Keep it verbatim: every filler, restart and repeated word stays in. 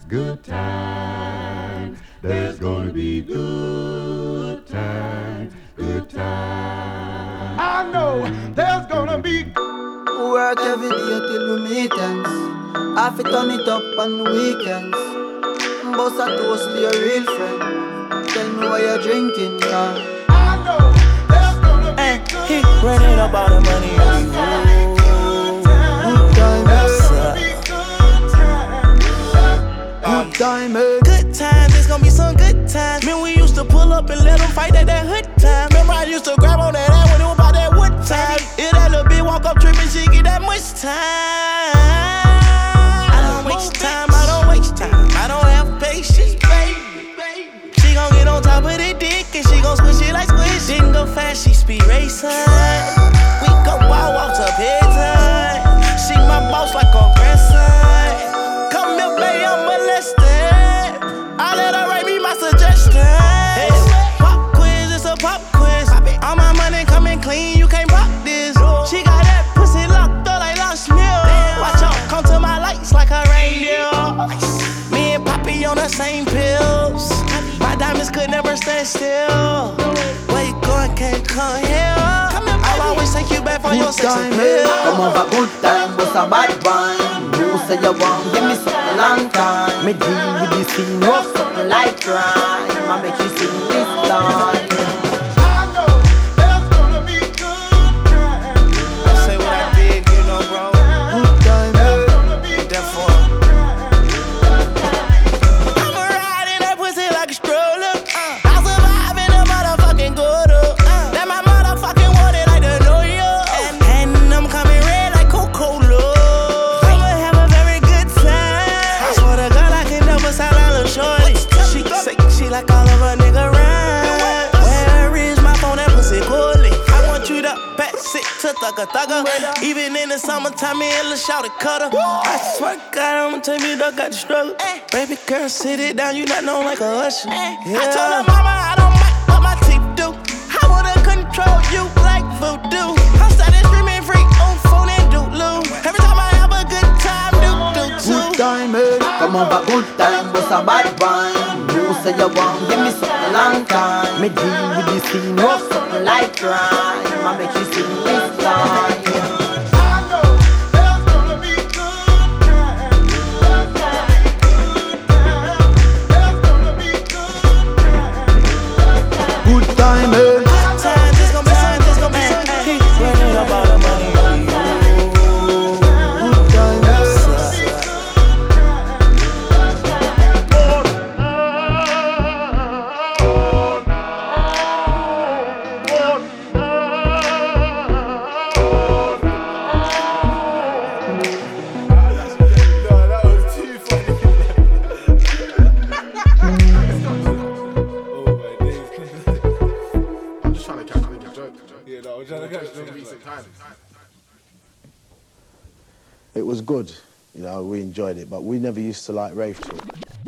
good times. There's gonna be good times, good times. I know there's gonna be. Work every day till we meet ends. Have to turn it up on the weekends. Bust a toast to your real friend. Tell me why you're drinking, yeah. I know there's gonna be hey, good he times. running up all the money on you. Good time, What's eh? up? Good time, eh? Good times, it's gonna be some good times. Man, we used to pull up and let them fight at that hood time. Remember I used to grab on that ass when it was about that wood time. If that little bitch walk up tripping, she get that much time. I don't waste time, I don't waste time. I don't have patience, baby. She gon' get on top of the dick and she gon' squish it like squish. Didn't go fast, she speed racing. We go wild walks up head time. She my boss like a grandson. Come here, baby, I'm molested. I let her write me my suggestions. Pop quiz, it's a pop quiz. All my money coming clean, you can't pop this. She got that pussy locked up like lost meal. Watch out, come to my lights like a reindeer. Me and Poppy on the same pills. My diamonds could never stand still. Where you going, can't come here. I'll always take you back for your Good sex time, appeal. eh? Come over, good time, what's a bad wine? You say you want, give me something long time. Me deal with this thing, rough something like crime. I make you sing this line. I know there's gonna be good times. I say what I did, you know, bro. Good time, eh? Gonna be Therefore, I'ma ride in that pussy like a stroller. Uh, I'll survive in a motherfucking gutter. Uh, that my motherfucking water like the New York. And, and I'm coming red like Coca-Cola. I'ma have a very good time. I swear to God I can never sound a little shorty. She say she like all of a nigga rhyme. Where is my phone? That pussy coolly. I want you to pass it to thugger thugger. Even in the summertime, me and Lil' Shawty cutter. I swear to God, I'ma tell you, dog got the struggle. Baby girl, sit it down, you not known like a usher. Yeah. I told her mama I don't mind what my teeth do. I wanna control you like voodoo. I'm starting streaming free on phone and doodloo. Every time I have a good time, do do too. Good time, eh? Come over, good time, what's a bad wine? You say you want, give me something long time. Me deal with this thing, rough something like crime. I make you sing this line. I know there's gonna be good times. There's gonna be good times. Good time, eh? Good times, it's gonna be some, it's gonna be some. Keep running up all the money on you. Good time, eh? I'm just trying to catch a joke. Yeah, no, I'm trying to catch a decent time. It was good, you know, we enjoyed it, but we never used to like rave talk.